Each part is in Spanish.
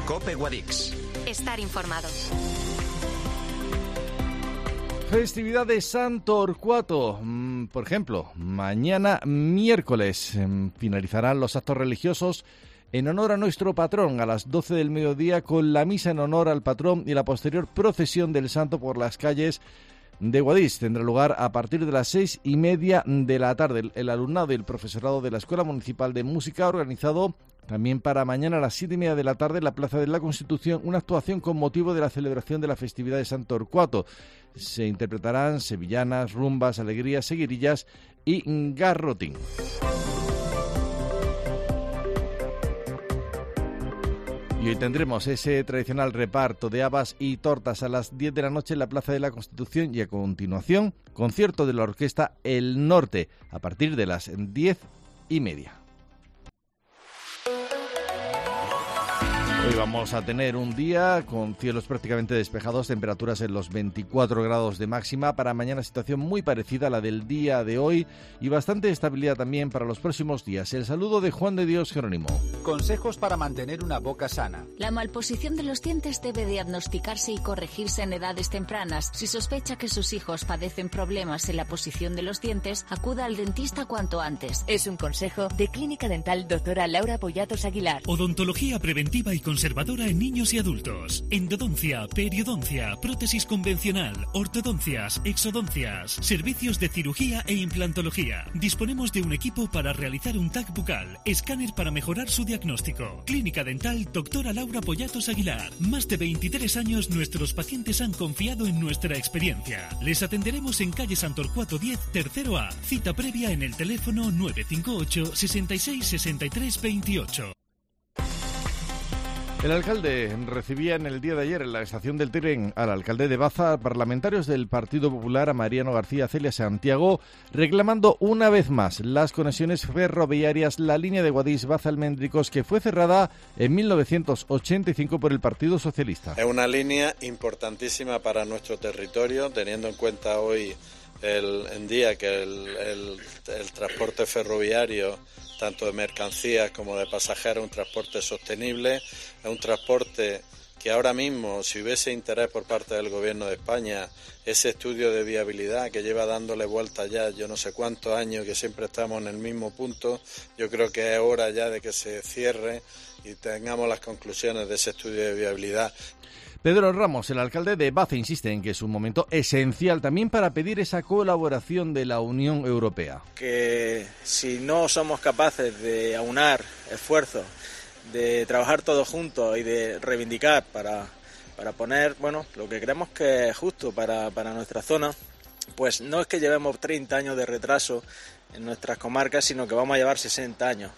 COPE Guadix. Estar informado. Festividad de San Torcuato. Por ejemplo, mañana miércoles finalizarán los actos religiosos en honor a nuestro patrón a las 12 del mediodía con la misa en honor al patrón y la posterior procesión del santo por las calles de Guadix. Tendrá lugar a partir de las 6:30 de la tarde. El alumnado y el profesorado de la Escuela Municipal de Música ha organizado también para mañana a las 7:30 de la tarde en la Plaza de la Constitución una actuación con motivo de la celebración de la festividad de San Torcuato. Se interpretarán sevillanas, rumbas, alegrías, seguirillas y garrotín. Y hoy tendremos ese tradicional reparto de habas y tortas a las 10 de la noche en la Plaza de la Constitución y a continuación concierto de la orquesta El Norte a partir de las 10:30. Hoy vamos a tener un día con cielos prácticamente despejados, temperaturas en los 24 grados de máxima. Para mañana situación muy parecida a la del día de hoy y bastante estabilidad también para los próximos días. El saludo de Juan de Dios Jerónimo. Consejos para mantener una boca sana. La malposición de los dientes debe diagnosticarse y corregirse en edades tempranas. Si sospecha que sus hijos padecen problemas en la posición de los dientes, acuda al dentista cuanto antes. Es un consejo de Clínica Dental Doctora Laura Pollatos Aguilar. Odontología preventiva y conservadora en niños y adultos. Endodoncia, periodoncia, prótesis convencional, ortodoncias, exodoncias, servicios de cirugía e implantología. Disponemos de un equipo para realizar un TAC bucal, escáner para mejorar su diagnóstico. Clínica Dental Doctora Laura Pollatos Aguilar. Más de 23 años nuestros pacientes han confiado en nuestra experiencia. Les atenderemos en calle San Torcuato 10, tercero A. Cita previa en el teléfono 958 66 63 28. El alcalde recibía en el día de ayer en la estación del tren al alcalde de Baza, parlamentarios del Partido Popular, a Mariano García, Celia Santiago, reclamando una vez más las conexiones ferroviarias, la línea de Guadix-Baza-Almendricos, que fue cerrada en 1985 por el Partido Socialista. Es una línea importantísima para nuestro territorio, teniendo en cuenta hoy en día que el transporte ferroviario, tanto de mercancías como de pasajeros, es un transporte sostenible, es un transporte que ahora mismo, si hubiese interés por parte del Gobierno de España, ese estudio de viabilidad que lleva dándole vuelta ya yo no sé cuántos años, que siempre estamos en el mismo punto, yo creo que es hora ya de que se cierre y tengamos las conclusiones de ese estudio de viabilidad. Pedro Ramos, el alcalde de Baza, insiste en que es un momento esencial también para pedir esa colaboración de la Unión Europea. Que si no somos capaces de aunar esfuerzos, de trabajar todos juntos y de reivindicar para poner lo que creemos que es justo para nuestra zona, pues no es que llevemos 30 años de retraso en nuestras comarcas, sino que vamos a llevar 60 años.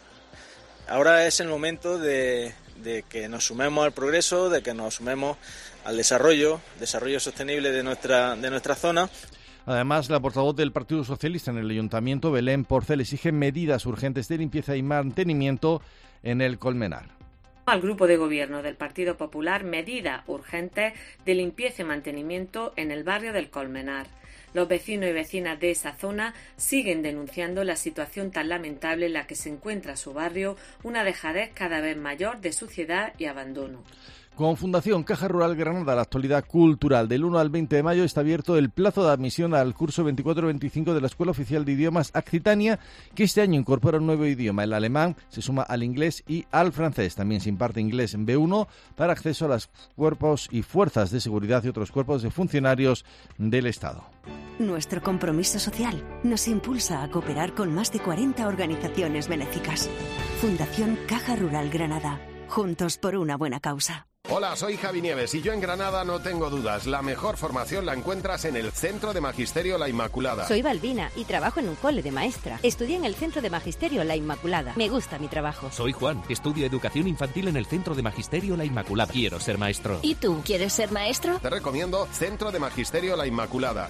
Ahora es el momento de que nos sumemos al progreso, de que nos sumemos al desarrollo sostenible de nuestra zona. Además, la portavoz del Partido Socialista en el Ayuntamiento, Belén Porcel, exige medidas urgentes de limpieza y mantenimiento en el Colmenar. Al Grupo de Gobierno del Partido Popular, medidas urgentes de limpieza y mantenimiento en el barrio del Colmenar. Los vecinos y vecinas de esa zona siguen denunciando la situación tan lamentable en la que se encuentra su barrio, una dejadez cada vez mayor de suciedad y abandono. Con Fundación Caja Rural Granada, la actualidad cultural. Del 1 al 20 de mayo está abierto el plazo de admisión al curso 24-25 de la Escuela Oficial de Idiomas Accitania, que este año incorpora un nuevo idioma, el alemán, se suma al inglés y al francés. También se imparte inglés en B1 para acceso a los cuerpos y fuerzas de seguridad y otros cuerpos de funcionarios del Estado. Nuestro compromiso social nos impulsa a cooperar con más de 40 organizaciones benéficas. Fundación Caja Rural Granada. Juntos por una buena causa. Hola, soy Javi Nieves y yo en Granada no tengo dudas. La mejor formación la encuentras en el Centro de Magisterio La Inmaculada. Soy Balbina y trabajo en un cole de maestra. Estudié en el Centro de Magisterio La Inmaculada. Me gusta mi trabajo. Soy Juan. Estudio Educación Infantil en el Centro de Magisterio La Inmaculada. Quiero ser maestro. ¿Y tú quieres ser maestro? Te recomiendo Centro de Magisterio La Inmaculada.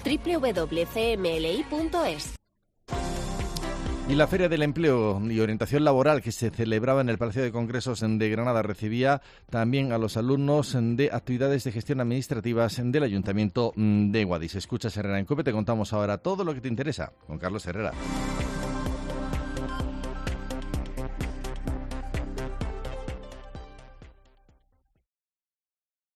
www.cmli.es. Y la Feria del Empleo y Orientación Laboral que se celebraba en el Palacio de Congresos de Granada recibía también a los alumnos de actividades de gestión administrativas del Ayuntamiento de Guadix. Escuchas Herrera en COPE, te contamos ahora todo lo que te interesa con Carlos Herrera.